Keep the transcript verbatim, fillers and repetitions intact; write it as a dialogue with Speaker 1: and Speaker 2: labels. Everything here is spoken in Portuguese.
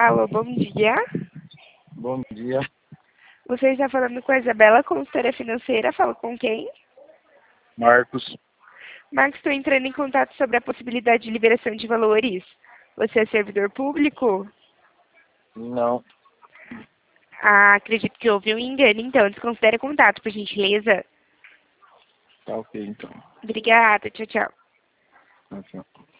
Speaker 1: Alô, bom dia.
Speaker 2: Bom dia.
Speaker 1: Você está falando com a Isabela, consultora financeira. Fala com quem?
Speaker 2: Marcos.
Speaker 1: Marcos, estou entrando em contato sobre a possibilidade de liberação de valores. Você é servidor público?
Speaker 2: Não.
Speaker 1: Ah, acredito que houve um engano, então desconsidere o contato, por gentileza.
Speaker 2: Tá ok, então.
Speaker 1: Obrigada, tchau, tchau.
Speaker 2: Tchau, tchau.